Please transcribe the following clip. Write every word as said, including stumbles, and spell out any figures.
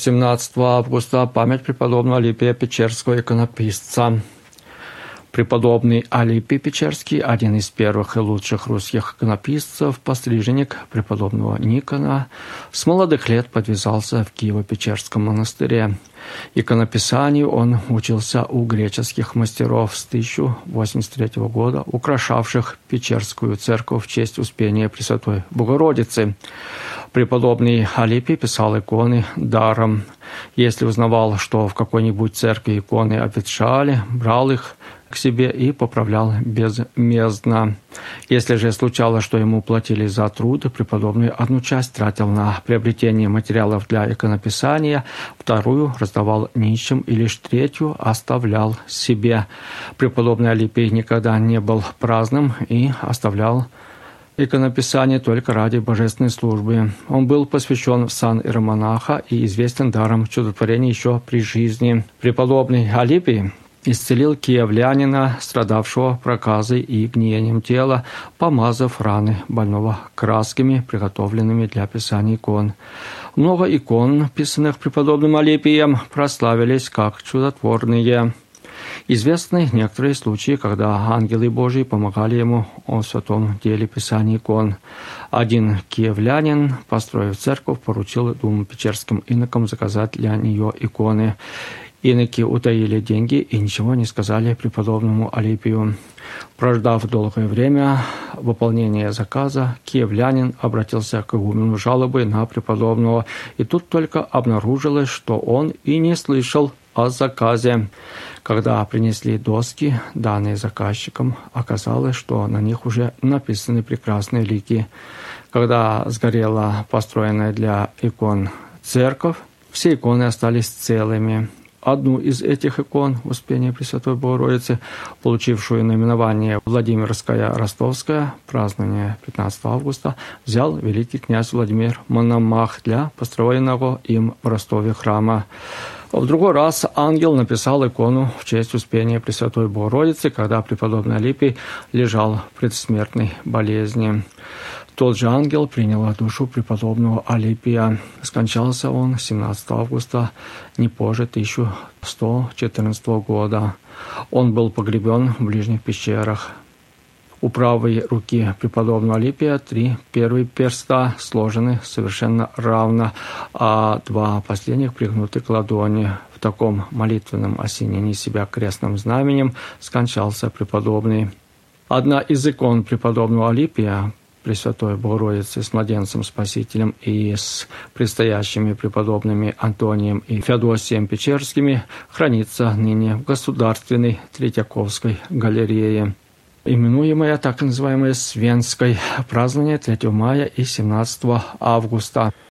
семнадцатого августа память преподобного Алипия Печерского, иконописца. Преподобный Алипий Печерский, один из первых и лучших русских иконописцев, постриженник преподобного Никона, с молодых лет подвязался в Киево-Печерском монастыре. Иконописанию он учился у греческих мастеров с тысяча восемьдесят третьего года, украшавших Печерскую церковь в честь Успения Пресвятой Богородицы. Преподобный Алипий писал иконы даром. Если узнавал, что в какой-нибудь церкви иконы обветшали, брал их к себе и поправлял безмездно. Если же случалось, что ему платили за труд, преподобный одну часть тратил на приобретение материалов для иконописания, вторую раздавал нищим и лишь третью оставлял себе. Преподобный Алипий никогда не был праздным и оставлял иконописание только ради божественной службы. Он был посвящен в сан иеромонаха и известен даром чудотворения еще при жизни. Преподобный Алипий исцелил киевлянина, страдавшего проказой и гниением тела, помазав раны больного красками, приготовленными для писания икон. Много икон, писанных преподобным Алипием, прославились как чудотворные. Известны некоторые случаи, когда ангелы Божии помогали ему в святом деле писания икон. Один киевлянин, построив церковь, поручил двум печерским инокам заказать для нее иконы. Иноки утаили деньги и ничего не сказали преподобному Алипию. Прождав долгое время выполнения заказа, киевлянин обратился к игумену жалобой на преподобного, и тут только обнаружилось, что он и не слышал о заказе. Когда принесли доски, данные заказчиком, оказалось, что на них уже написаны прекрасные лики. Когда сгорела построенная для икон церковь, все иконы остались целыми. Одну из этих икон Успения Пресвятой Богородицы, получившую наименование Владимирская Ростовская, празднование пятнадцатого августа, взял великий князь Владимир Мономах для построенного им в Ростове храма. В другой раз ангел написал икону в честь Успения Пресвятой Богородицы, когда преподобный Алипий лежал в предсмертной болезни. Тот же ангел принял душу преподобного Алипия. Скончался он семнадцатого августа, не позже тысяча сто четырнадцатого года. Он был погребен в ближних пещерах. У правой руки преподобного Алипия три первые перста сложены совершенно равно, а два последних пригнуты к ладони. В таком молитвенном осенении себя крестным знаменем скончался преподобный. Одна из икон преподобного Алипия, Пресвятой Богородицы с младенцем Спасителем и с предстоящими преподобными Антонием и Феодосием Печерскими, хранится ныне в Государственной Третьяковской галерее, именуемая так называемой Свенской, празднование третьего мая и семнадцатого августа.